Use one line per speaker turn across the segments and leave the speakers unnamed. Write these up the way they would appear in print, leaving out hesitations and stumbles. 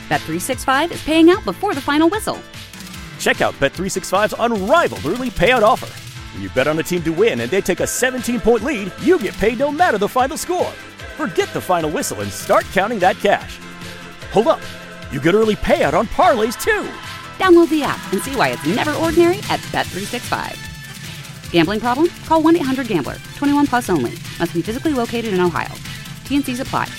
Bet365 is paying out before the final whistle.
Check out Bet365's unrivaled early payout offer. When you bet on a team to win and they take a 17-point lead, you get paid no matter the final score. Forget the final whistle and start counting that cash. Hold up. You get early payout on parlays, too.
Download the app and see why it's never ordinary at Bet365. Gambling problem? Call 1-800-GAMBLER. 21 plus only. Must be physically located in Ohio. T&Cs apply.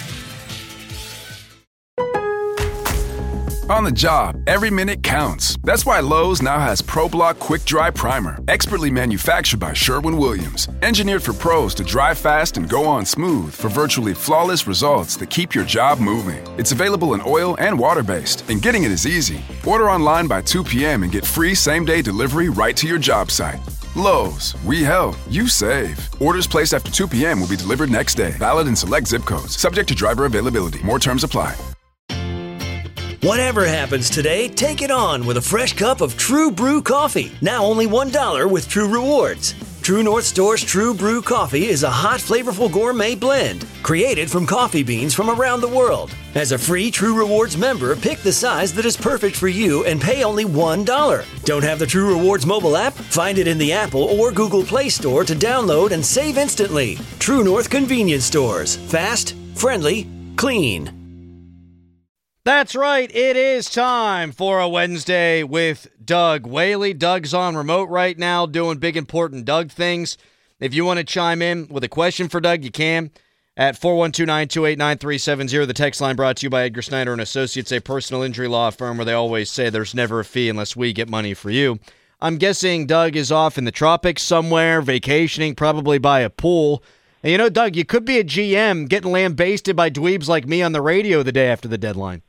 On the job, every minute counts. That's why Lowe's now has ProBlock Quick Dry Primer, expertly manufactured by Sherwin-Williams. Engineered for pros to dry fast and go on smooth for virtually flawless results that keep your job moving. It's available in oil and water-based, and getting it is easy. Order online by 2 p.m. and get free same-day delivery right to your job site. Lowe's, we help, you save. Orders placed after 2 p.m. will be delivered next day. Valid in select zip codes. Subject to driver availability. More terms apply.
Whatever happens today, take it on with a fresh cup of True Brew coffee. Now only $1 with True Rewards. True North Store's True Brew coffee is a hot, flavorful gourmet blend created from coffee beans from around the world. As a free True Rewards member, pick the size that is perfect for you and pay only $1. Don't have the True Rewards mobile app? Find it in the Apple or Google Play Store to download and save instantly. True North Convenience Stores. Fast, friendly, clean.
That's right. It is time for a Wednesday with Doug Whaley. Doug's on remote right now doing big, important Doug things. If you want to chime in with a question for Doug, you can at 412-928-9370. The text line brought to you by Edgar Snyder and Associates, a personal injury law firm where they always say there's never a fee unless we get money for you. I'm guessing Doug is off in the tropics somewhere, vacationing, probably by a pool. And you know, Doug, you could be a GM getting lambasted by dweebs like me on the radio the day after the deadline.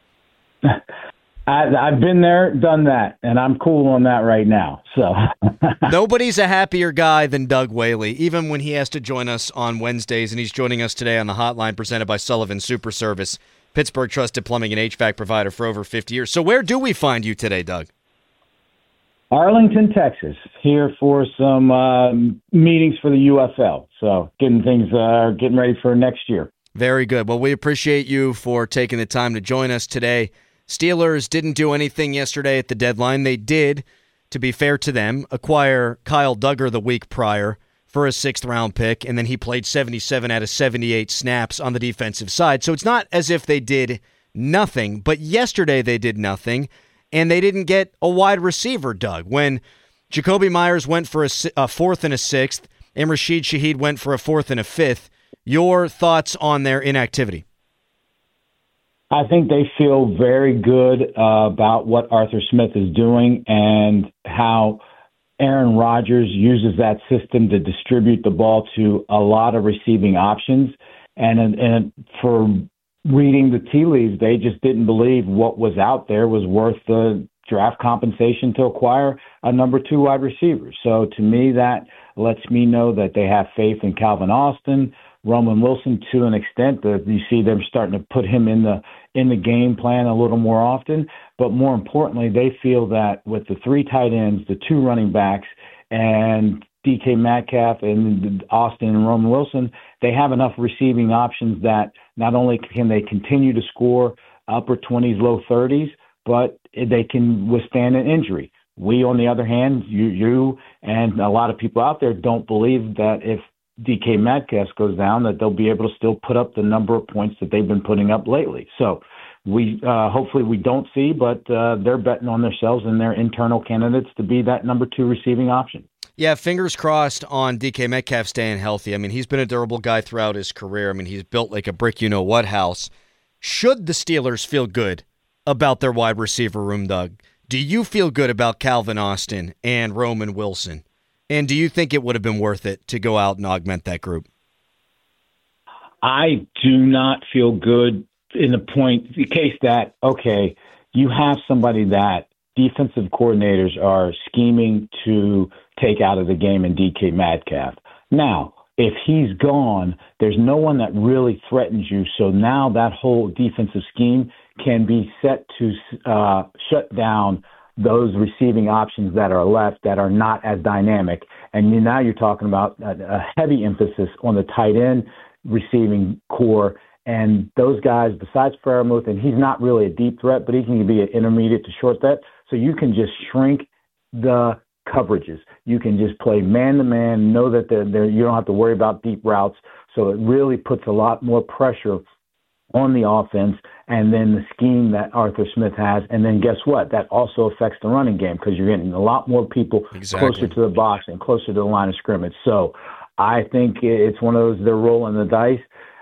I've been there, done that, and I'm cool on that right now. So
nobody's a happier guy than Doug Whaley, even when he has to join us on Wednesdays, and he's joining us today on the hotline presented by Sullivan Super Service, Pittsburgh trusted plumbing and HVAC provider for over 50 years. So where do we find you today, Doug?
Arlington, Texas, here for some meetings for the UFL. So getting ready for next year.
Very good. Well, we appreciate you for taking the time to join us today. Steelers didn't do anything yesterday at the deadline. They did, to be fair to them, acquire Kyle Duggar the week prior for a 6th-round pick, and then he played 77 out of 78 snaps on the defensive side. So it's not as if they did nothing, but yesterday they did nothing, and they didn't get a wide receiver, Doug. When Jacoby Myers went for a 4th and a 6th, and Rashid Shaheed went for a 4th and a 5th, your thoughts on their inactivity?
I think they feel very good about what Arthur Smith is doing and how Aaron Rodgers uses that system to distribute the ball to a lot of receiving options. And for reading the tea leaves, they just didn't believe what was out there was worth the draft compensation to acquire a number 2 wide receiver. So to me, that lets me know that they have faith in Calvin Austin, Roman Wilson to an extent that you see them starting to put him in the game plan a little more often. But more importantly, they feel that with the 3 tight ends, the 2 running backs, and DK Metcalf and Austin and Roman Wilson, they have enough receiving options that not only can they continue to score upper 20s, low 30s, but they can withstand an injury. We, on the other hand, you and a lot of people out there don't believe that if DK Metcalf goes down, that they'll be able to still put up the number of points that they've been putting up lately. So we hopefully we don't see, but they're betting on themselves and their internal candidates to be that number 2 receiving option.
Yeah, fingers crossed on DK Metcalf staying healthy. I mean, he's been a durable guy throughout his career. I mean, he's built like a brick you-know-what house. Should the Steelers feel good about their wide receiver room, Doug? Do you feel good about Calvin Austin and Roman Wilson? And do you think it would have been worth it to go out and augment that group?
I do not feel good in the case that, okay, you have somebody that defensive coordinators are scheming to take out of the game in DK Metcalf. Now, if he's gone, there's no one that really threatens you. So now that whole defensive scheme can be set to shut down those receiving options that are left that are not as dynamic. And now you're talking about a heavy emphasis on the tight end receiving core And those guys, besides Freiermuth, and he's not really a deep threat, but he can be an intermediate to short threat. So you can just shrink the coverages. You can just play man-to-man, know that you don't have to worry about deep routes. So it really puts a lot more pressure on the offense and then the scheme that Arthur Smith has. And then guess what? That also affects the running game because you're getting a lot more people closer to the box and closer to the line of scrimmage. So I think it's one of those, they're rolling the dice.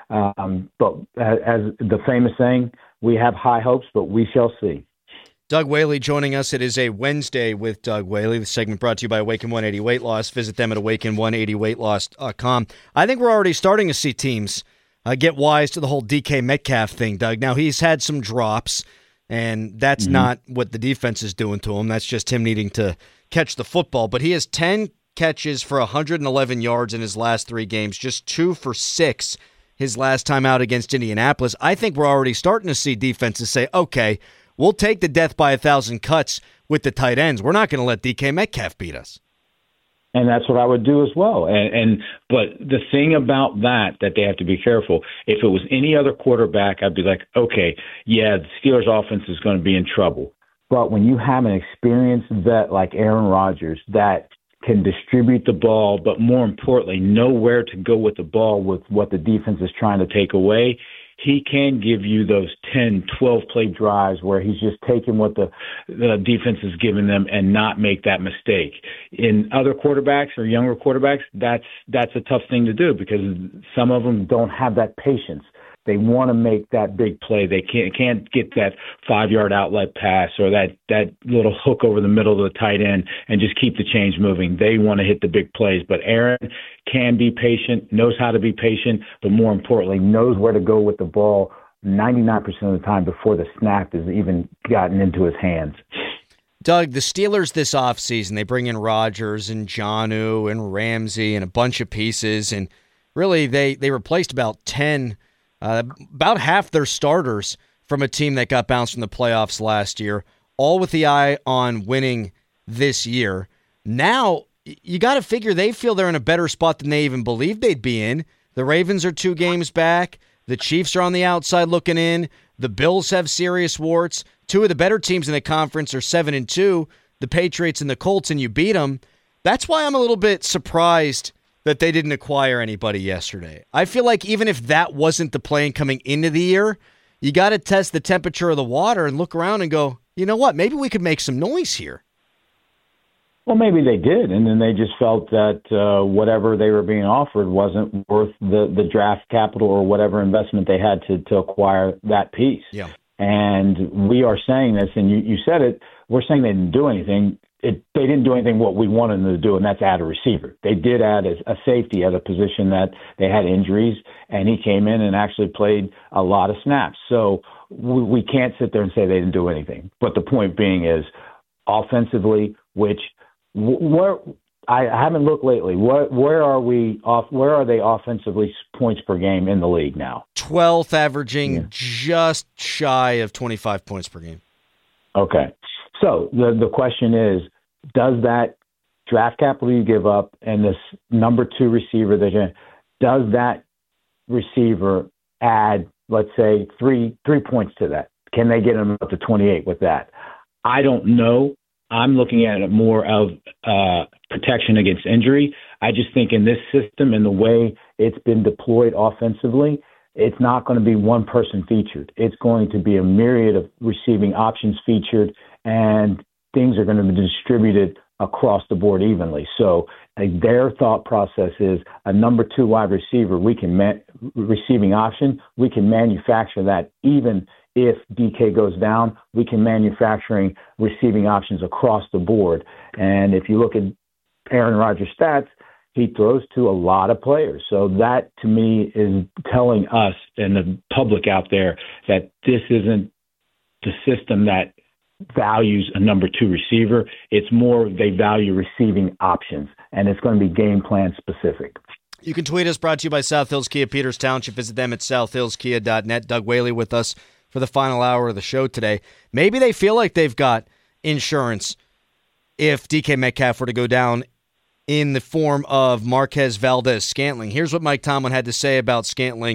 But as the famous saying, we have high hopes, but we shall see.
Doug Whaley joining us. It is a Wednesday with Doug Whaley. The segment brought to you by Awaken 180 Weight Loss. Visit them at awaken180weightloss.com. I think we're already starting to see teams get wise to the whole DK Metcalf thing, Doug. Now, he's had some drops, and that's not what the defense is doing to him. That's just him needing to catch the football. But he has 10 catches for 111 yards in his last 3 games, just 2 for 6 his last time out against Indianapolis. I think we're already starting to see defenses say, okay, we'll take the death by 1,000 cuts with the tight ends. We're not going to let DK Metcalf beat us.
And that's what I would do as well. But the thing about that they have to be careful. If it was any other quarterback, I'd be like, okay, yeah, the Steelers' offense is going to be in trouble. But when you have an experienced vet like Aaron Rodgers that can distribute the ball, but more importantly, know where to go with the ball with what the defense is trying to take away, he can give you those 10, 12-play drives where he's just taking what the defense is giving them and not make that mistake. In other quarterbacks or younger quarterbacks, that's a tough thing to do because some of them don't have that patience. They want to make that big play. They can't get that 5-yard outlet pass or that little hook over the middle of the tight end and just keep the chains moving. They want to hit the big plays. But Aaron can be patient, knows how to be patient, but more importantly, knows where to go with the ball 99% of the time before the snap is even gotten into his hands.
Doug, the Steelers this offseason, they bring in Rodgers and Jonnu and Ramsey and a bunch of pieces, and really they replaced about half their starters from a team that got bounced from the playoffs last year, all with the eye on winning this year. Now, you got to figure they feel they're in a better spot than they even believed they'd be in. The Ravens are 2 games back. The Chiefs are on the outside looking in. The Bills have serious warts. 2 of the better teams in the conference are 7-2, the Patriots and the Colts, and you beat them. That's why I'm a little bit surprised that they didn't acquire anybody yesterday. I feel like even if that wasn't the plan coming into the year, you got to test the temperature of the water and look around and go, you know what, maybe we could make some noise here.
Well, maybe they did, and then they just felt that whatever they were being offered wasn't worth the draft capital or whatever investment they had to acquire that piece.
Yeah.
And we are saying this, and you said it, we're saying they didn't do anything. They didn't do anything what we wanted them to do, and that's add a receiver. They did add a safety at a position that they had injuries, and he came in and actually played a lot of snaps. So we can't sit there and say they didn't do anything. But the point being is, offensively, where I haven't looked lately. Where are they offensively points per game in the league now?
12th, averaging just shy of 25 points per game.
Okay. So the question is, does that draft capital you give up and this number 2 receiver does that receiver add, let's say, three points to that? Can they get him up to 28 with that? I don't know. I'm looking at it more of protection against injury. I just think in this system and the way it's been deployed offensively, it's not going to be one person featured. It's going to be a myriad of receiving options featured, and things are going to be distributed across the board evenly. So their thought process is a number 2 wide receiver, receiving option, we can manufacture that even if DK goes down, we can manufacturing receiving options across the board. And if you look at Aaron Rodgers' stats, he throws to a lot of players. So that, to me, is telling us and the public out there that this isn't the system that values a number 2 receiver. It's more they value receiving options, and it's going to be game plan specific.
You can tweet us, brought to you by South Hills Kia Peters Township. Visit them at southhillskia.net. Doug Whaley with us for the final hour of the show today. Maybe they feel like they've got insurance if DK Metcalf were to go down in the form of Marquez Valdez-Scantling. Here's what Mike Tomlin had to say about Scantling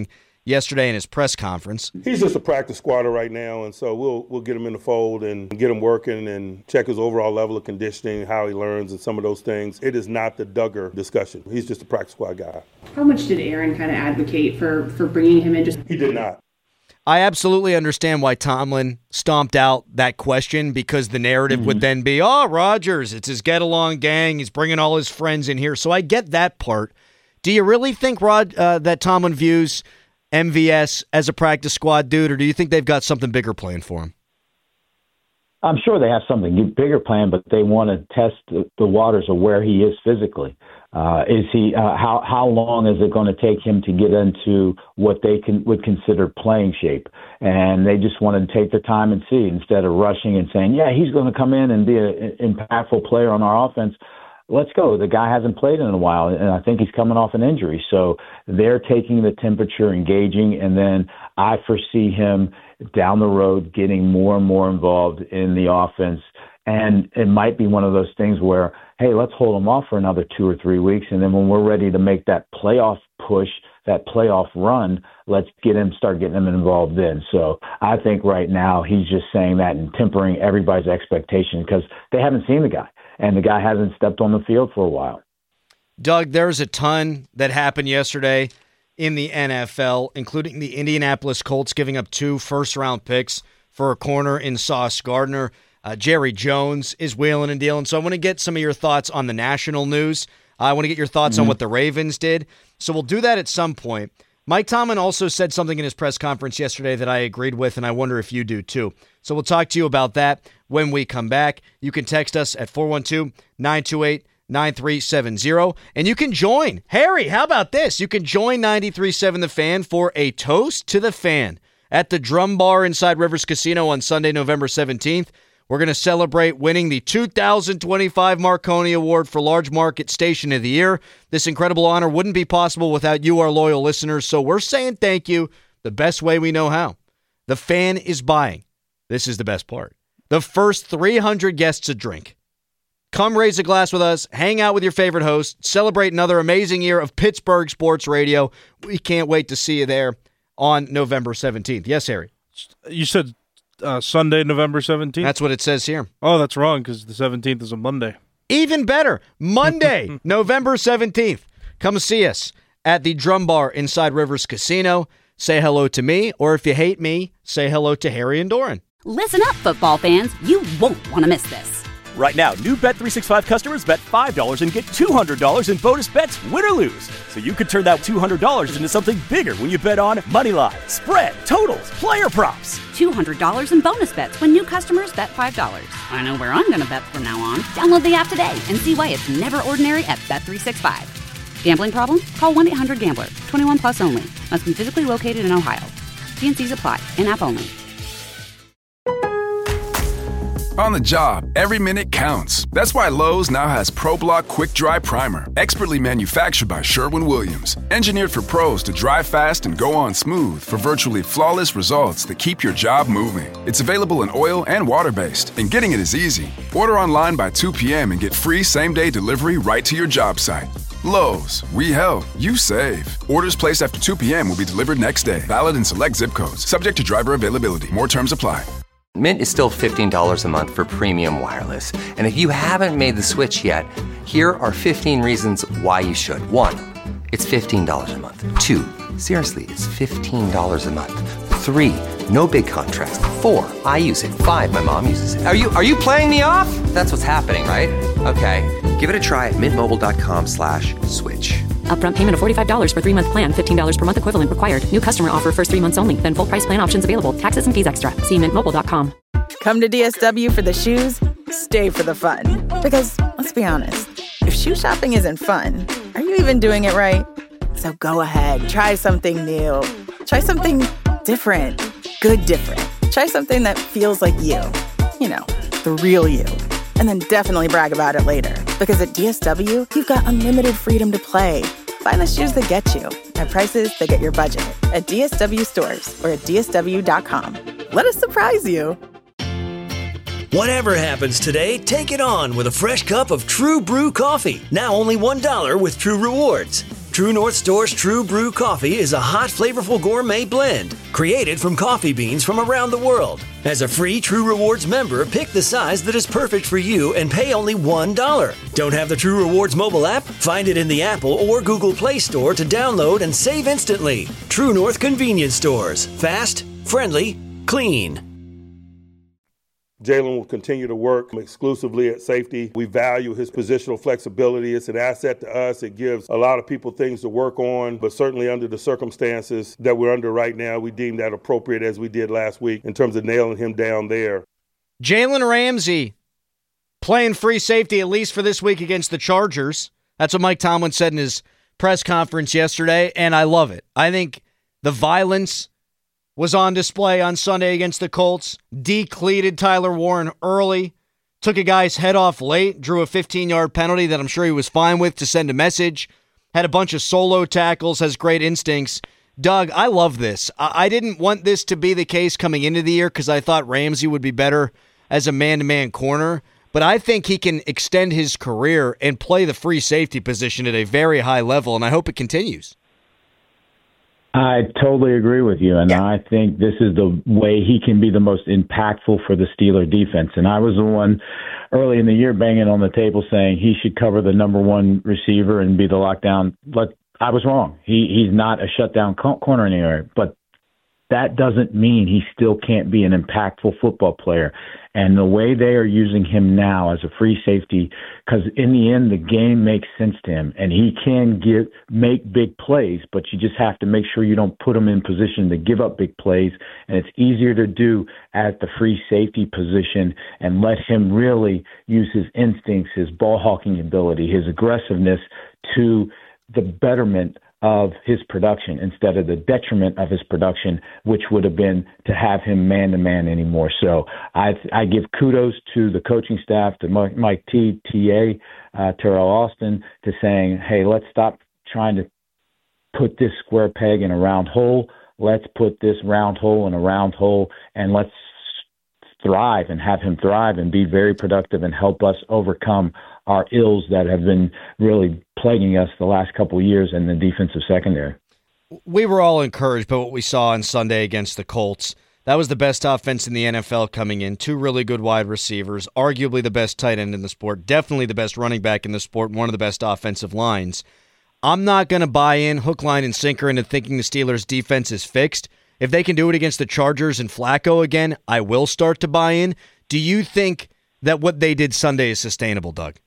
yesterday in his press conference.
He's just a practice squatter right now, and so we'll get him in the fold and get him working and check his overall level of conditioning, how he learns, and some of those things. It is not the Duggar discussion. He's just a practice squad guy.
How much did Aaron kind of advocate for bringing him in?
He did not.
I absolutely understand why Tomlin stomped out that question, because the narrative would then be, oh, Rodgers, it's his get-along gang. He's bringing all his friends in here. So I get that part. Do you really think, that Tomlin views MVS as a practice squad dude, or do you think they've got something bigger planned for him?
I'm sure they have something bigger planned, but they want to test the waters of where he is physically. How long is it going to take him to get into what they would consider playing shape? And they just want to take their time and see, instead of rushing and saying, yeah, he's going to come in and be an impactful player on our offense. Let's go. The guy hasn't played in a while, and I think he's coming off an injury. So they're taking the temperature, engaging, and then I foresee him down the road getting more and more involved in the offense. And it might be one of those things where, hey, let's hold him off for another 2 or 3 weeks, and then when we're ready to make that playoff push, that playoff run, let's start getting him involved then. So I think right now he's just saying that and tempering everybody's expectation, because they haven't seen the guy, and the guy hasn't stepped on the field for a while.
Doug, there's a ton that happened yesterday in the NFL, including the Indianapolis Colts giving up 2 first-round picks for a corner in Sauce Gardner. Jerry Jones is wheeling and dealing. So I want to get some of your thoughts on the national news. I want to get your thoughts on what the Ravens did. So we'll do that at some point. Mike Tomlin also said something in his press conference yesterday that I agreed with, and I wonder if you do too. So we'll talk to you about that when we come back. You can text us at 412-928-9370, and you can join. Harry, how about this? You can join 93.7 The Fan for a toast to the fan at the Drum Bar inside Rivers Casino on Sunday, November 17th. We're going to celebrate winning the 2025 Marconi Award for Large Market Station of the Year. This incredible honor wouldn't be possible without you, our loyal listeners, so we're saying thank you the best way we know how. The Fan is buying. This is the best part. The first 300 guests a drink. Come raise a glass with us, hang out with your favorite host, celebrate another amazing year of Pittsburgh sports radio. We can't wait to see you there on November 17th. Yes, Harry?
You said Sunday, November 17th?
That's what it says here.
Oh, that's wrong, because the 17th is a Monday.
Even better. Monday, November 17th. Come see us at the Drum Bar inside Rivers Casino. Say hello to me, or if you hate me, say hello to Harry and Doran.
Listen up, football fans. You won't want to miss this.
Right now, new Bet365 customers bet $5 and get $200 in bonus bets, win or lose. So you could turn that $200 into something bigger when you bet on money line, spread, totals, player props.
$200 in bonus bets when new customers bet $5. I know where I'm going to bet from now on. Download the app today and see why it's never ordinary at Bet365. Gambling problem? Call 1-800-GAMBLER. 21 plus only. Must be physically located in Ohio. T&Cs apply. In-app only.
On the job, every minute counts. That's why Lowe's now has ProBlock Quick Dry Primer, expertly manufactured by Sherwin-Williams. Engineered for pros to dry fast and go on smooth for virtually flawless results that keep your job moving. It's available in oil and water-based, and getting it is easy. Order online by 2 p.m. and get free same-day delivery right to your job site. Lowe's, we help, you save. Orders placed after 2 p.m. will be delivered next day. Valid in select zip codes. Subject to driver availability. More terms apply.
Mint is still $15 a month for premium wireless. And if you haven't made the switch yet, here are 15 reasons why you should. 1, it's $15 a month. 2, seriously, it's $15 a month. 3, no big contrast. 4, I use it. 5, my mom uses it. Are you playing me off? That's what's happening, right? Okay, give it a try at mintmobile.com/switch.
Upfront payment of $45 for 3-month plan. $15 per month equivalent required. New customer offer first 3 months only. Then full price plan options available. Taxes and fees extra. See mintmobile.com.
Come to DSW for the shoes, stay for the fun. Because, let's be honest, if shoe shopping isn't fun, are you even doing it right? So go ahead, try something new. Try something different. Good different. Try something that feels like you. You know, the real you. And then definitely brag about it later. Because at DSW, you've got unlimited freedom to play. Find the shoes that get you at prices that get your budget at DSW stores or at DSW.com. Let us surprise you.
Whatever happens today, take it on with a fresh cup of True Brew coffee. Now only $1 with True Rewards. True North Store's True Brew Coffee is a hot, flavorful gourmet blend created from coffee beans from around the world. As a free True Rewards member, pick the size that is perfect for you and pay only $1. Don't have the True Rewards mobile app? Find it in the Apple or Google Play Store to download and save instantly. True North Convenience Stores. Fast, friendly, clean.
Jalen will continue to work exclusively at safety. We value his positional flexibility. It's an asset to us. It gives a lot of people things to work on, but certainly under the circumstances that we're under right now, we deem that appropriate as we did last week in terms of nailing him down there.
Jalen Ramsey playing free safety at least for this week against the Chargers. That's what Mike Tomlin said in his press conference yesterday, and I love it. I think the violence was on display on Sunday against the Colts, decleated Tyler Warren early, took a guy's head off late, drew a 15-yard penalty that I'm sure he was fine with to send a message, had a bunch of solo tackles, has great instincts. Doug, I love this. I didn't want this to be the case coming into the year because I thought Ramsey would be better as a man-to-man corner, but I think he can extend his career and play the free safety position at a very high level, and I hope it continues.
I totally agree with you, and I think this is the way he can be the most impactful for the Steeler defense. And I was the one early in the year banging on the table saying he should cover the number one receiver and be the lockdown. But I was wrong. He's not a shutdown corner anywhere, but that doesn't mean he still can't be an impactful football player. And the way they are using him now as a free safety, because in the end, the game makes sense to him, and he can make big plays, but you just have to make sure you don't put him in position to give up big plays. And it's easier to do at the free safety position and let him really use his instincts, his ball hawking ability, his aggressiveness to the betterment of his production instead of the detriment of his production, which would have been to have him man-to-man anymore. So I give kudos to the coaching staff, to Mike T, TA, Terrell Austin, to saying, hey, let's stop trying to put this square peg in a round hole. Let's put this round hole in a round hole, and let's thrive and have him thrive and be very productive and help us overcome our ills that have been really plaguing us the last couple of years in the defensive secondary.
We were all encouraged by what we saw on Sunday against the Colts. That was the best offense in the NFL coming in. Two really good wide receivers, arguably the best tight end in the sport, definitely the best running back in the sport, and one of the best offensive lines. I'm not going to buy in hook, line, and sinker into thinking the Steelers' defense is fixed. If they can do it against the Chargers and Flacco again, I will start to buy in. Do you think that what they did Sunday is sustainable, Doug?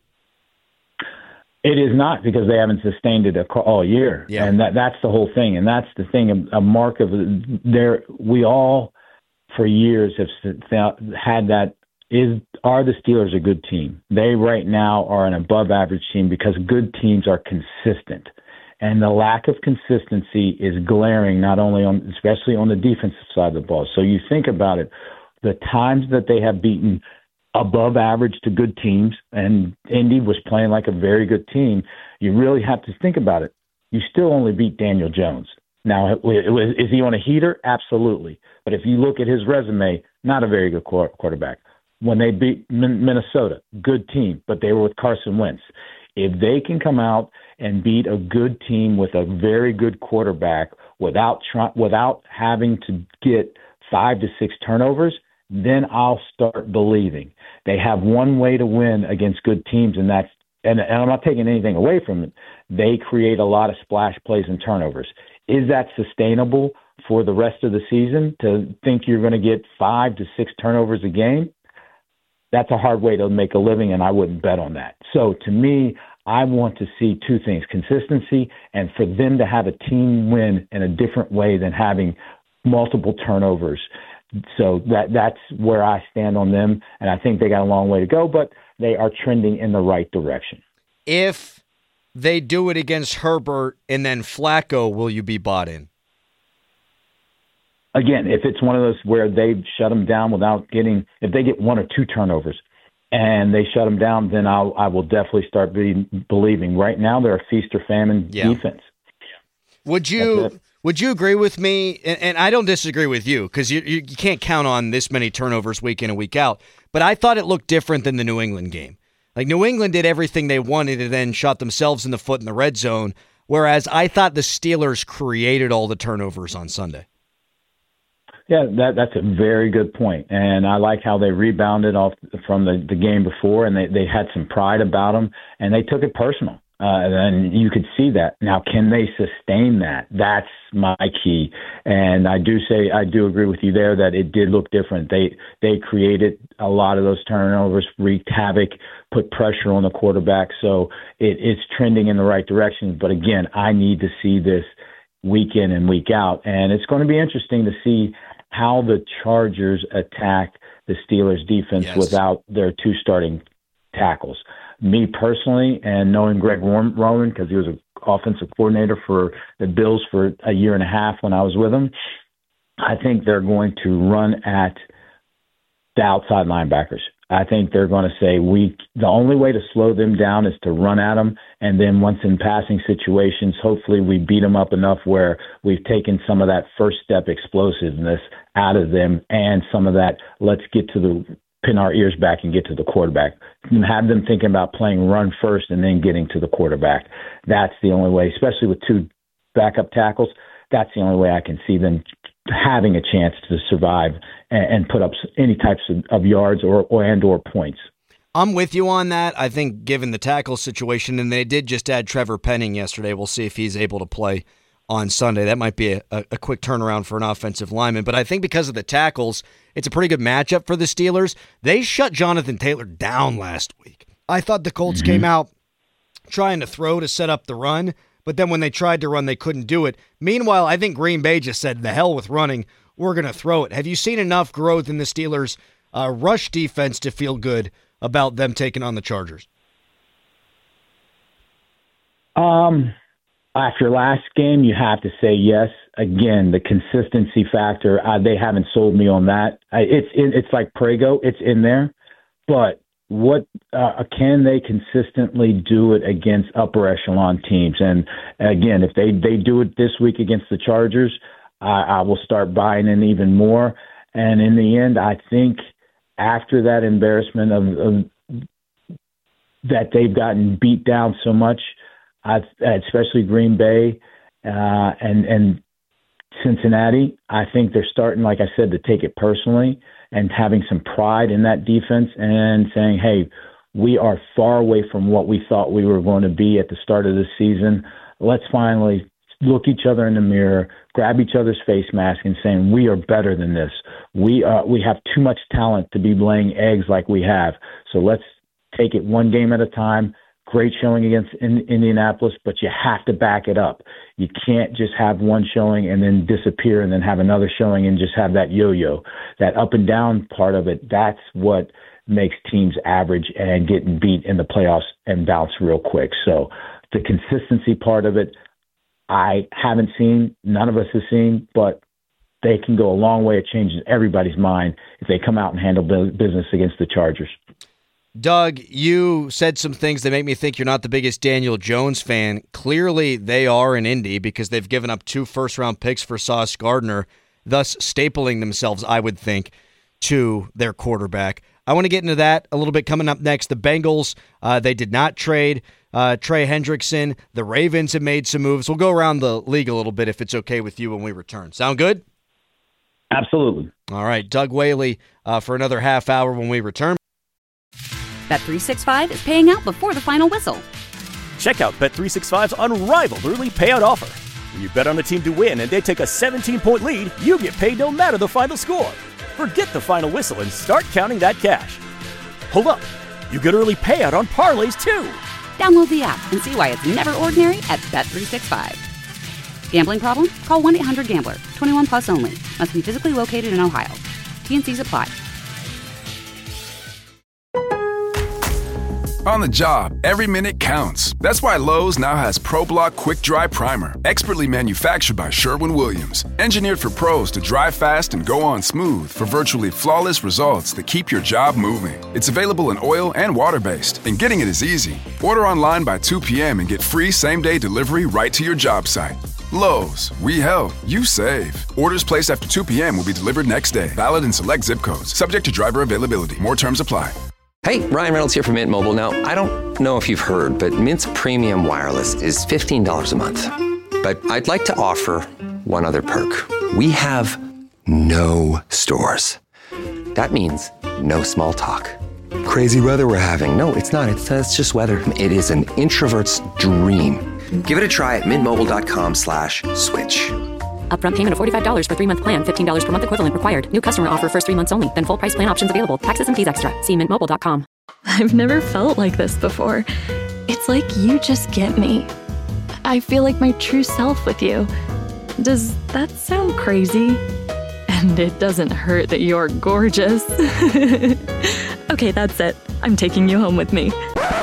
It is not, because they haven't sustained it all year. Yeah. And that's the whole thing. And that's the thing, a mark of there. We all, for years, have had that. Are the Steelers a good team? They right now are an above average team because good teams are consistent. And the lack of consistency is glaring, not only especially on the defensive side of the ball. So you think about it, the times that they have beaten above average to good teams, and Indy was playing like a very good team, you really have to think about it. You still only beat Daniel Jones. Now, is he on a heater? Absolutely. But if you look at his resume, not a very good quarterback. When they beat Minnesota, good team, but they were with Carson Wentz. If they can come out and beat a good team with a very good quarterback without having to get 5 to 6 turnovers, then I'll start believing. They have one way to win against good teams, and I'm not taking anything away from it. They create a lot of splash plays and turnovers. Is that sustainable for the rest of the season, to think you're going to get 5 to 6 turnovers a game? That's a hard way to make a living, and I wouldn't bet on that. So to me, I want to see two things: consistency, and for them to have a team win in a different way than having multiple turnovers. So that's where I stand on them, and I think they got a long way to go, but they are trending in the right direction.
If they do it against Herbert and then Flacco, will you be bought in?
Again, if it's one of those where they shut them down if they get 1 or 2 turnovers and they shut them down, then I will definitely start believing. Right now, they're a feast or famine defense.
Would you agree with me? And I don't disagree with you, because you can't count on this many turnovers week in and week out. But I thought it looked different than the New England game. Like, New England did everything they wanted and then shot themselves in the foot in the red zone, whereas I thought the Steelers created all the turnovers on Sunday.
Yeah, that's a very good point. And I like how they rebounded off from the game before, and they had some pride about them, and they took it personal. And you could see that. Now, can they sustain that? That's my key. And I do agree with you there that it did look different. They created a lot of those turnovers, wreaked havoc, put pressure on the quarterback. So it's trending in the right direction. But again, I need to see this week in and week out. And it's going to be interesting to see how the Chargers attack the Steelers defense without their two starting tackles. Me personally, and knowing Greg Roman, because he was an offensive coordinator for the Bills for a year and a half when I was with him, I think they're going to run at the outside linebackers. I think they're going to say the only way to slow them down is to run at them, and then once in passing situations, hopefully we beat them up enough where we've taken some of that first step explosiveness out of them and some of that let's get to the pin our ears back and get to the quarterback. Have them thinking about playing run first and then getting to the quarterback. That's the only way, especially with two backup tackles. That's the only way I can see them having a chance to survive and put up any types of yards or points.
I'm with you on that. I think given the tackle situation, and they did just add Trevor Penning yesterday, we'll see if he's able to play on Sunday. That might be a quick turnaround for an offensive lineman. But I think because of the tackles, it's a pretty good matchup for the Steelers. They shut Jonathan Taylor down last week. I thought the Colts came out trying to throw to set up the run, but then when they tried to run, they couldn't do it. Meanwhile, I think Green Bay just said, the hell with running, we're going to throw it. Have you seen enough growth in the Steelers' rush defense to feel good about them taking on the Chargers?
After last game, you have to say yes. Again, the consistency factor, they haven't sold me on that. It's like Prego. It's in there. But what can they consistently do it against upper echelon teams? And again, if they do it this week against the Chargers, I will start buying in even more. And in the end, I think after that embarrassment of that they've gotten beat down so much, especially Green Bay and Cincinnati, I think they're starting, like I said, to take it personally and having some pride in that defense and saying, hey, we are far away from what we thought we were going to be at the start of the season. Let's finally look each other in the mirror, grab each other's face mask and saying, we are better than this. We have too much talent to be laying eggs like we have. So let's take it one game at a time. Great showing against Indianapolis, but you have to back it up. You can't just have one showing and then disappear and then have another showing and just have that yo-yo. That up and down part of it, that's what makes teams average and getting beat in the playoffs and bounce real quick. So the consistency part of it, I haven't seen, none of us have seen, but they can go a long way of changing everybody's mind if they come out and handle business against the Chargers.
Doug, you said some things that make me think you're not the biggest Daniel Jones fan. Clearly, they are in Indy because they've given up 2 first-round picks for Sauce Gardner, thus stapling themselves, I would think, to their quarterback. I want to get into that a little bit coming up next. The Bengals, they did not trade Trey Hendrickson. The Ravens have made some moves. We'll go around the league a little bit if it's okay with you when we return. Sound good?
Absolutely.
All right, Doug Whaley for another half hour when we return.
Bet365 is paying out before the final whistle.
Check out Bet365's unrivaled early payout offer. When you bet on a team to win and they take a 17-point lead, you get paid no matter the final score. Forget the final whistle and start counting that cash. Hold up. You get early payout on parlays, too.
Download the app and see why it's never ordinary at Bet365. Gambling problem? Call 1-800-GAMBLER. 21 plus only. Must be physically located in Ohio. T&Cs apply.
On the job, every minute counts. That's why Lowe's now has ProBlock Quick Dry Primer, expertly manufactured by Sherwin-Williams. Engineered for pros to dry fast and go on smooth for virtually flawless results that keep your job moving. It's available in oil and water-based, and getting it is easy. Order online by 2 p.m. and get free same-day delivery right to your job site. Lowe's, we help, you save. Orders placed after 2 p.m. will be delivered next day. Valid in select zip codes. Subject to driver availability. More terms apply.
Hey, Ryan Reynolds here from Mint Mobile. Now, I don't don't know if you've heard, but Mint's premium wireless is $15 a month. But I'd like to offer one other perk. We have no stores. That means no small talk. Crazy weather we're having. No, it's not. It's just weather. It is an introvert's dream. Give it a try at mintmobile.com/switch.
Upfront payment of $45 for 3-month plan, $15 per month equivalent required. New customer offer first 3 months only. Then full price plan options available. Taxes and fees extra. See mintmobile.com.
I've never felt like this before. It's like you just get me. I feel like my true self with you. Does that sound crazy? And it doesn't hurt that you're gorgeous. Okay, that's it. I'm taking you home with me.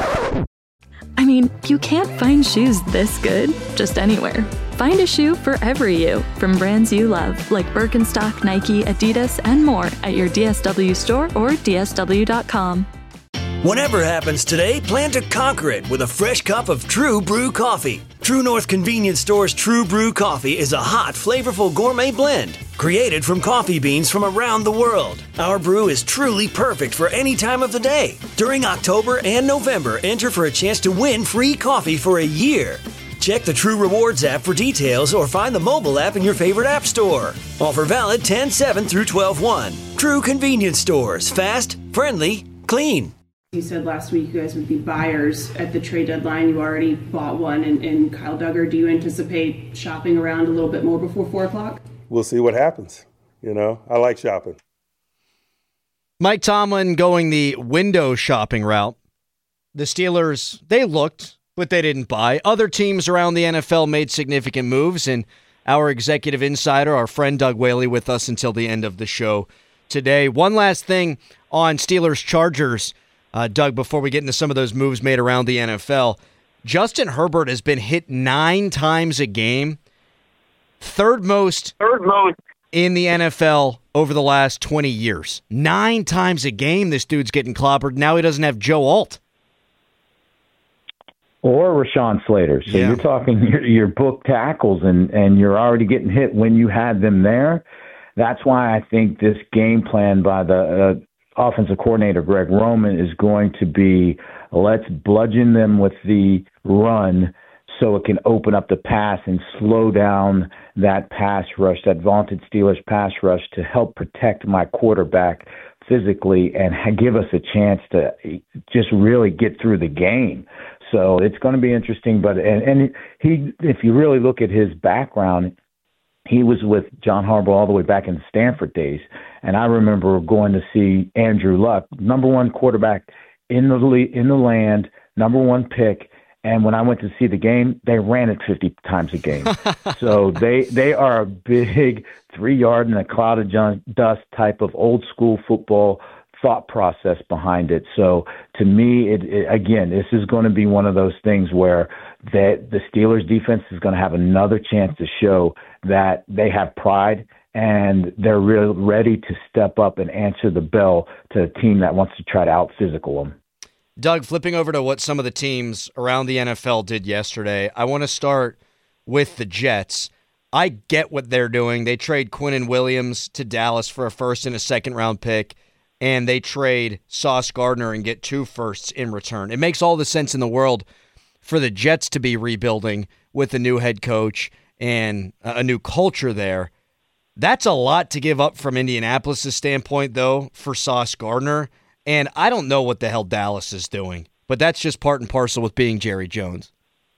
I mean, you can't find shoes this good just anywhere. Find a shoe for every you from brands you love, like Birkenstock, Nike, Adidas, and more at your DSW store or DSW.com.
Whatever happens today, plan to conquer it with a fresh cup of True Brew coffee. True North Convenience Store's True Brew coffee is a hot, flavorful gourmet blend created from coffee beans from around the world. Our brew is truly perfect for any time of the day. During October and November, enter for a chance to win free coffee for a year. Check the True Rewards app for details or find the mobile app in your favorite app store. Offer valid 10/7 through 12/1. True Convenience Stores. Fast, friendly, clean.
You said last week you guys would be buyers at the trade deadline. You already bought one in Kyle Dugger. Do you anticipate shopping around a little bit more before 4 o'clock?
We'll see what happens. I like shopping.
Mike Tomlin going the window shopping route. The Steelers, they looked, but they didn't buy. Other teams around the NFL made significant moves, and our executive insider, our friend Doug Whaley, with us until the end of the show today. One last thing on Steelers-Chargers. Doug, before we get into some of those moves made around the NFL, Justin Herbert has been hit 9 times a game, third most in the NFL over the last 20 years. 9 times a game, this dude's getting clobbered. Now he doesn't have Joe Alt.
Or Rashawn Slater. So you're talking your book tackles, and you're already getting hit when you had them there. That's why I think this game plan by the offensive coordinator Greg Roman is going to be, let's bludgeon them with the run so it can open up the pass and slow down that pass rush, that vaunted Steelers pass rush, to help protect my quarterback physically and give us a chance to just really get through the game. So it's going to be interesting. But and he, if you really look at his background, he was with John Harbaugh all the way back in the Stanford days. And I remember going to see Andrew Luck, number 1 quarterback in the land, number 1 pick. And when I went to see the game, they ran it 50 times a game. So they are a big 3-yard in a cloud of dust type of old school football thought process behind it. So to me, again, this is going to be one of those things where the Steelers defense is going to have another chance to show that they have pride and they're really ready to step up and answer the bell to a team that wants to try to out-physical them.
Doug, flipping over to what some of the teams around the NFL did yesterday, I want to start with the Jets. I get what they're doing. They trade Quinnen Williams to Dallas for a first and a second-round pick, and they trade Sauce Gardner and get 2 firsts in return. It makes all the sense in the world for the Jets to be rebuilding with a new head coach and a new culture there. That's a lot to give up from Indianapolis' standpoint, though, for Sauce Gardner. And I don't know what the hell Dallas is doing, but that's just part and parcel with being Jerry Jones.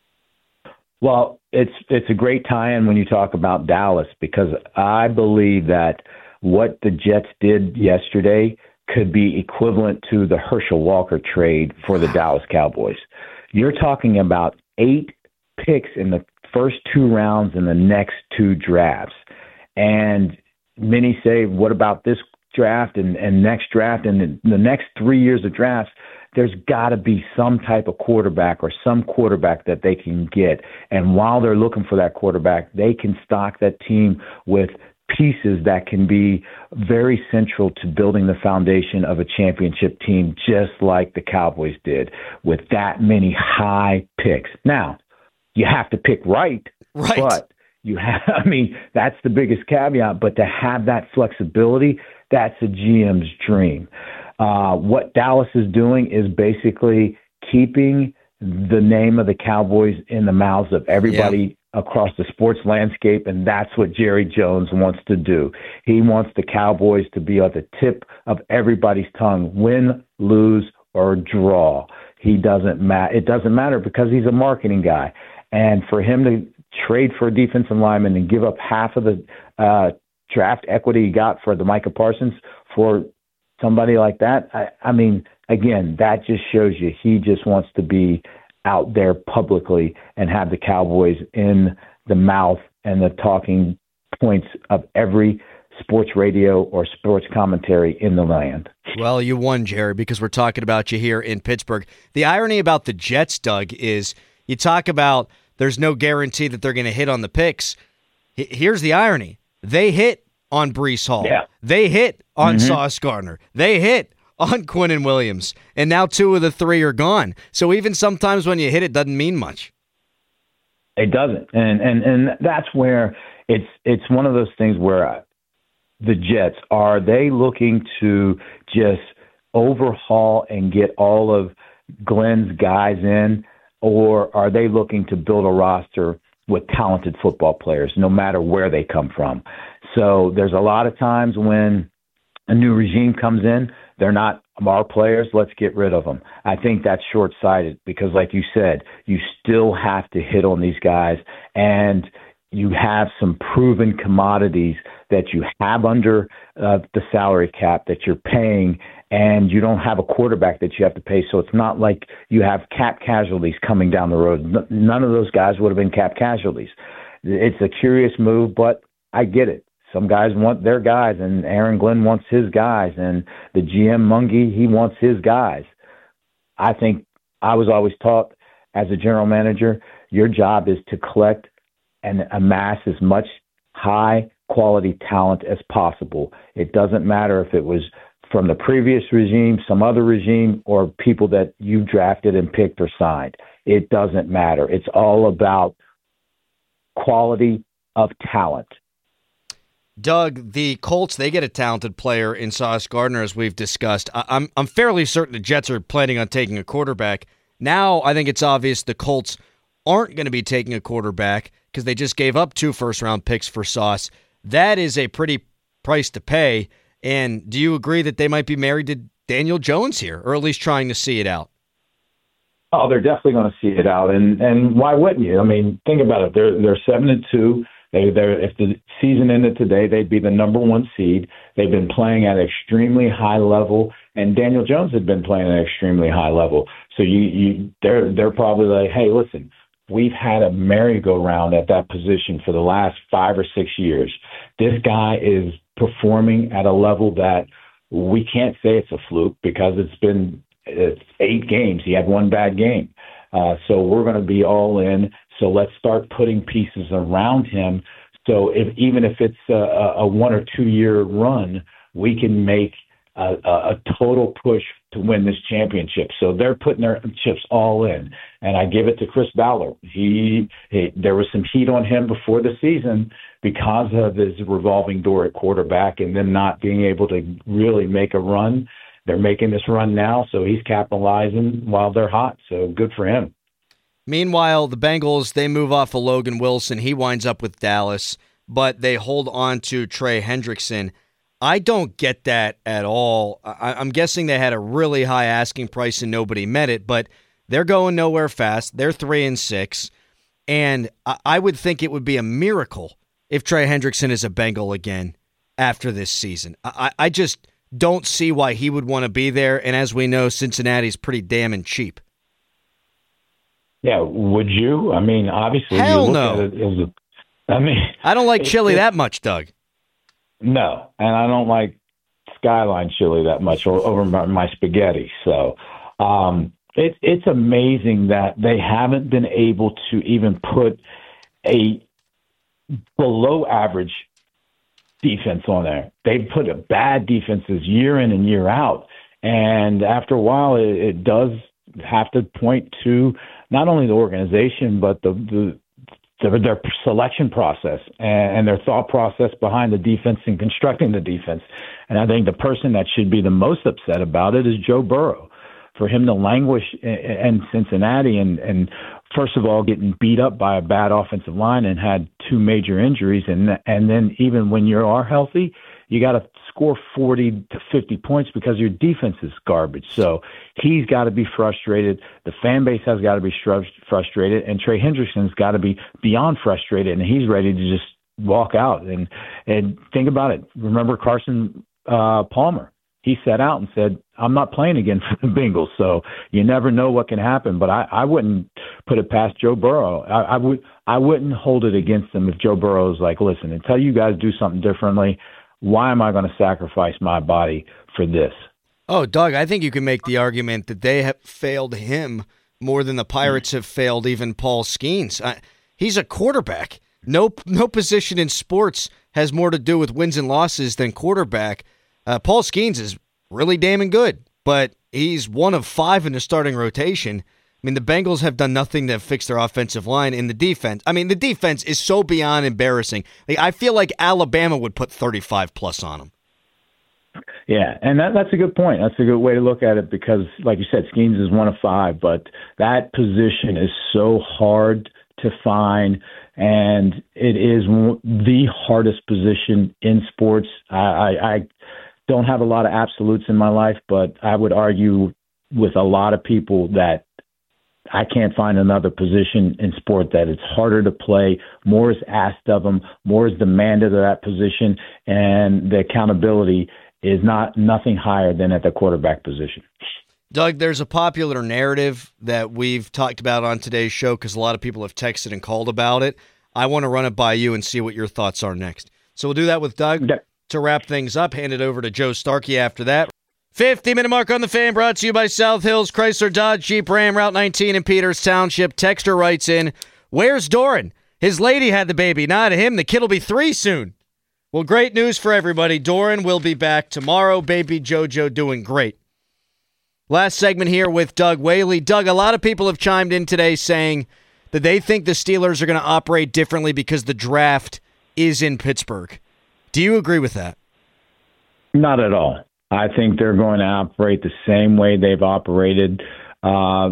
Well, it's a great tie-in when you talk about Dallas, because I believe that what the Jets did yesterday could be equivalent to the Herschel Walker trade for the Dallas Cowboys. You're talking about 8 picks in the first 2 rounds in the next 2 drafts. And many say, what about this draft and next draft? And in the next 3 years of drafts, there's got to be some type of quarterback or some quarterback that they can get. And while they're looking for that quarterback, they can stock that team with pieces that can be very central to building the foundation of a championship team, just like the Cowboys did with that many high picks. Now, you have to pick right. But that's the biggest caveat. But to have that flexibility, that's a GM's dream. What Dallas is doing is basically keeping the name of the Cowboys in the mouths of everybody across the sports landscape, and that's what Jerry Jones wants to do. He wants the Cowboys to be at the tip of everybody's tongue, win, lose, or draw. It doesn't matter because he's a marketing guy. And for him to trade for a defensive lineman and give up half of the draft equity he got for the Micah Parsons for somebody like that, I mean, again, that just shows you he just wants to be out there publicly and have the Cowboys in the mouth and the talking points of every sports radio or sports commentary in the land.
Well, you won, Jerry, because we're talking about you here in Pittsburgh. The irony about the Jets, Doug, is you talk about there's no guarantee that they're going to hit on the picks. Here's the irony. They hit on Breece Hall. Yeah. They hit on Sauce Gardner. They hit on Quinnen Williams. And now 2 of the 3 are gone. So even sometimes when you hit, it doesn't mean much.
It doesn't. And that's where it's one of those things where the Jets, are they looking to just overhaul and get all of Glenn's guys in, or are they looking to build a roster with talented football players, no matter where they come from? So there's a lot of times when a new regime comes in, they're not our players, let's get rid of them. I think that's short-sighted because, like you said, you still have to hit on these guys, and you have some proven commodities that you have under the salary cap that you're paying, and you don't have a quarterback that you have to pay. So it's not like you have cap casualties coming down the road. None of those guys would have been cap casualties. It's a curious move, but I get it. Some guys want their guys, and Aaron Glenn wants his guys, and the GM Mungie, he wants his guys. I think I was always taught as a general manager, your job is to collect and amass as much high-quality talent as possible. It doesn't matter if it was from the previous regime, some other regime, or people that you drafted and picked or signed. It doesn't matter. It's all about quality of talent.
Doug, the Colts, they get a talented player in Sauce Gardner, as we've discussed. I'm fairly certain the Jets are planning on taking a quarterback. Now I think it's obvious the Colts aren't going to be taking a quarterback because they just gave up 2 first-round picks for Sauce. That is a pretty price to pay. And do you agree that they might be married to Daniel Jones here, or at least trying to see it out?
Oh, they're definitely going to see it out. And why wouldn't you? I mean, think about it. They're 7-2. If the season ended today, they'd be the number 1 seed. They've been playing at an extremely high level, and Daniel Jones had been playing at an extremely high level. So they're probably like, hey, listen, we've had a merry-go-round at that position for the last 5 or 6 years. This guy is performing at a level that we can't say it's a fluke because it's 8 games. He had 1 bad game. So we're going to be all in. So let's start putting pieces around him. So even if it's a 1 or 2 year run, we can make a total push to win this championship. So they're putting their chips all in. And I give it to Chris Ballard. There was some heat on him before the season because of his revolving door at quarterback and them not being able to really make a run. They're making this run now, so he's capitalizing while they're hot. So good for him.
Meanwhile, the Bengals, they move off of Logan Wilson. He winds up with Dallas, but they hold on to Trey Hendrickson. I don't get that at all. I'm guessing they had a really high asking price and nobody met it, but they're going nowhere fast. They're 3-6, and I would think it would be a miracle if Trey Hendrickson is a Bengal again after this season. I just don't see why he would want to be there, and as we know, Cincinnati's pretty damn cheap.
Yeah, would you? I mean, obviously,
hell
you look
no.
at it as
I don't like chili that much, Doug.
No, and I don't like Skyline chili that much over my spaghetti. So it's amazing that they haven't been able to even put a below average defense on there. They put a bad defenses year in and year out, and after a while, it does have to point to not only the organization but their selection process and their thought process behind the defense and constructing the defense. And I think the person that should be the most upset about it is Joe Burrow. for him to languish in Cincinnati and first of all, getting beat up by a bad offensive line and had 2 major injuries. And then even when you are healthy, you got to score 40 to 50 points because your defense is garbage. So he's got to be frustrated. The fan base has got to be frustrated. And Trey Hendrickson's got to be beyond frustrated, and he's ready to just walk out. And think about it. Remember Carson Palmer? He sat out and said, I'm not playing again for the Bengals. So you never know what can happen. But I wouldn't put it past Joe Burrow. I wouldn't hold it against him if Joe Burrow is like, listen, until you guys do something differently, why am I going to sacrifice my body for this?
Oh, Doug, I think you can make the argument that they have failed him more than the Pirates have failed even Paul Skeens. He's a quarterback. No position in sports has more to do with wins and losses than quarterback. Paul Skeens is really damn good, but he's one of 5 in the starting rotation. I mean, the Bengals have done nothing to fix their offensive line in the defense. I mean, the defense is so beyond embarrassing. I feel like Alabama would put 35+ on them.
Yeah, and that's a good point. That's a good way to look at it because, like you said, Skeens is one of 5, but that position is so hard to find, and it is the hardest position in sports. I don't have a lot of absolutes in my life, but I would argue with a lot of people that I can't find another position in sport that it's harder to play, more is asked of them, more is demanded of that position, and the accountability is nothing higher than at the quarterback position.
Doug, there's a popular narrative that we've talked about on today's show because a lot of people have texted and called about it. I want to run it by you and see what your thoughts are next. So we'll do that with Doug. To wrap things up, hand it over to Joe Starkey after that. 50-minute mark on the Fan brought to you by South Hills Chrysler Dodge Jeep Ram Route 19 in Peters Township. Texter writes in, where's Doran? His lady had the baby, not him. The kid will be 3 soon. Well, great news for everybody. Doran will be back tomorrow. Baby JoJo doing great. Last segment here with Doug Whaley. Doug, a lot of people have chimed in today saying that they think the Steelers are going to operate differently because the draft is in Pittsburgh. Do you agree with that?
Not at all. I think they're going to operate the same way they've operated for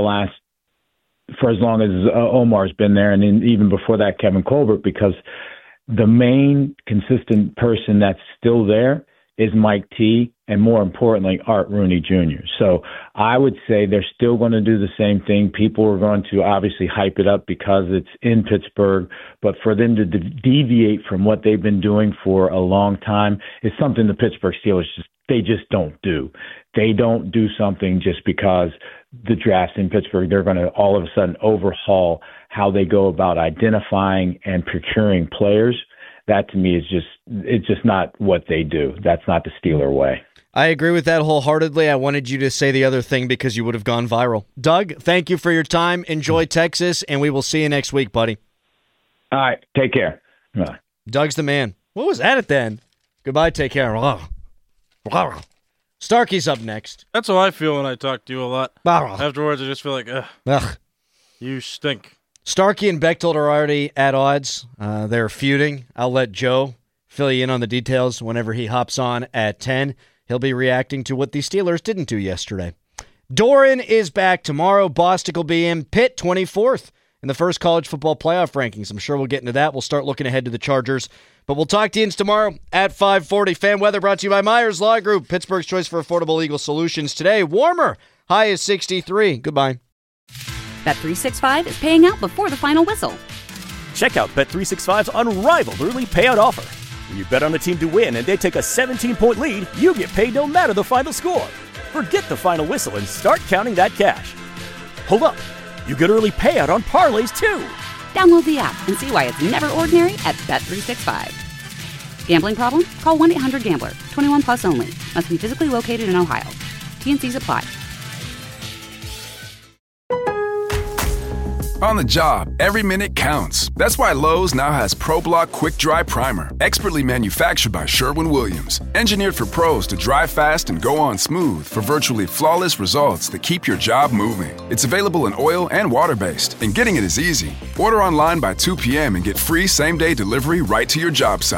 as long as Omar's been there, and even before that, Kevin Colbert, because the main consistent person that's still there is Mike T, and more importantly, Art Rooney Jr. So I would say they're still going to do the same thing. People are going to obviously hype it up because it's in Pittsburgh, but for them to deviate from what they've been doing for a long time is something the Pittsburgh Steelers just don't do. They don't do something just because the draft's in Pittsburgh. They're going to all of a sudden overhaul how they go about identifying and procuring players. That to me is it's just not what they do. That's not the Steeler way.
I agree with that wholeheartedly. I wanted you to say the other thing because you would have gone viral. Doug, thank you for your time. Enjoy Texas, and we will see you next week, buddy.
All right. Take care. Bye.
Doug's the man. What was that then? Goodbye. Take care. Starkey's up next.
That's how I feel when I talk to you a lot. Afterwards, I just feel like, ugh. You stink.
Starkey and Bechtold are already at odds. They're feuding. I'll let Joe fill you in on the details whenever he hops on at 10. He'll be reacting to what the Steelers didn't do yesterday. Doran is back tomorrow. Bostic will be in. Pitt 24th in the first college football playoff rankings. I'm sure we'll get into that. We'll start looking ahead to the Chargers. But we'll talk to you tomorrow at 5:40. Fan weather brought to you by Myers Law Group, Pittsburgh's choice for affordable legal solutions. Today, warmer. High is 63. Goodbye.
Bet365 is paying out before the final whistle.
Check out Bet365's unrivaled early payout offer. When you bet on a team to win and they take a 17-point lead, you get paid no matter the final score. Forget the final whistle and start counting that cash. Hold up. You get early payout on parlays, too.
Download the app and see why it's never ordinary at Bet365. Gambling problem? Call 1-800-GAMBLER. 21 plus only. Must be physically located in Ohio. T&Cs apply.
On the job, every minute counts. That's why Lowe's now has ProBlock Quick Dry Primer, expertly manufactured by Sherwin-Williams. Engineered for pros to dry fast and go on smooth for virtually flawless results that keep your job moving. It's available in oil and water-based, and getting it is easy. Order online by 2 p.m. and get free same-day delivery right to your job site.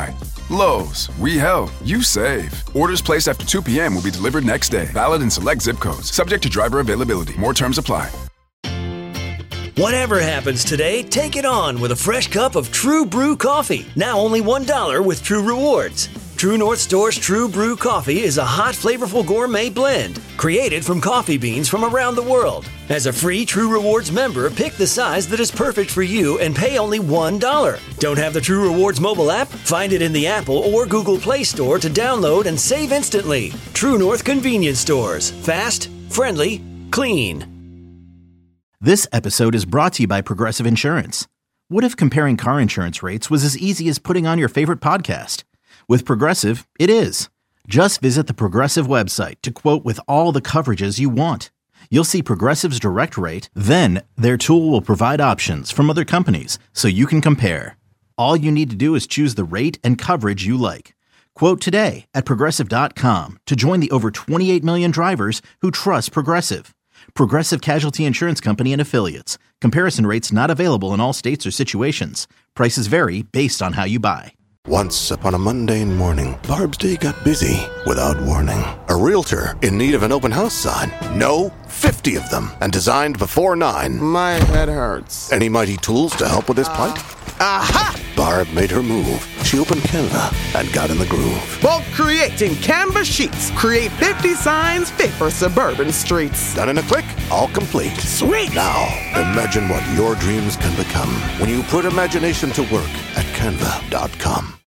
Lowe's, we help, you save. Orders placed after 2 p.m. will be delivered next day. Valid in select zip codes. Subject to driver availability. More terms apply.
Whatever happens today, take it on with a fresh cup of True Brew coffee. Now only $1 with True Rewards. True North Store's True Brew coffee is a hot, flavorful gourmet blend created from coffee beans from around the world. As a free True Rewards member, pick the size that is perfect for you and pay only $1. Don't have the True Rewards mobile app? Find it in the Apple or Google Play Store to download and save instantly. True North Convenience Stores. Fast, friendly, clean.
This episode is brought to you by Progressive Insurance. What if comparing car insurance rates was as easy as putting on your favorite podcast? With Progressive, it is. Just visit the Progressive website to quote with all the coverages you want. You'll see Progressive's direct rate, then their tool will provide options from other companies so you can compare. All you need to do is choose the rate and coverage you like. Quote today at Progressive.com to join the over 28 million drivers who trust Progressive. Progressive Casualty Insurance Company and Affiliates. Comparison rates not available in all states or situations. Prices vary based on how you buy.
Once upon a mundane morning, Barb's day got busy without warning. A realtor in need of an open house sign. No, 50 of them, and designed before 9.
My head hurts.
Any mighty tools to help with this plight?
Aha!
Barb made her move. She opened Canva and got in the groove.
Bulk creating Canva sheets. Create 50 signs fit for suburban streets.
Done in a click, all complete.
Sweet!
Now, imagine what your dreams can become when you put imagination to work at Canva.com.